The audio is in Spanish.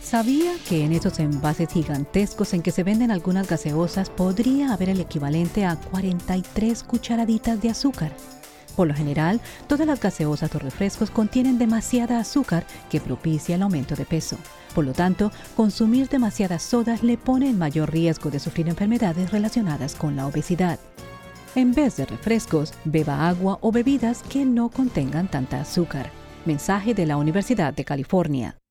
¿Sabía que en esos envases gigantescos en que se venden algunas gaseosas podría haber el equivalente a 43 cucharaditas de azúcar? Por lo general, todas las gaseosas o refrescos contienen demasiada azúcar que propicia el aumento de peso. Por lo tanto, consumir demasiadas sodas le pone en mayor riesgo de sufrir enfermedades relacionadas con la obesidad. En vez de refrescos, beba agua o bebidas que no contengan tanta azúcar. Mensaje de la Universidad de California.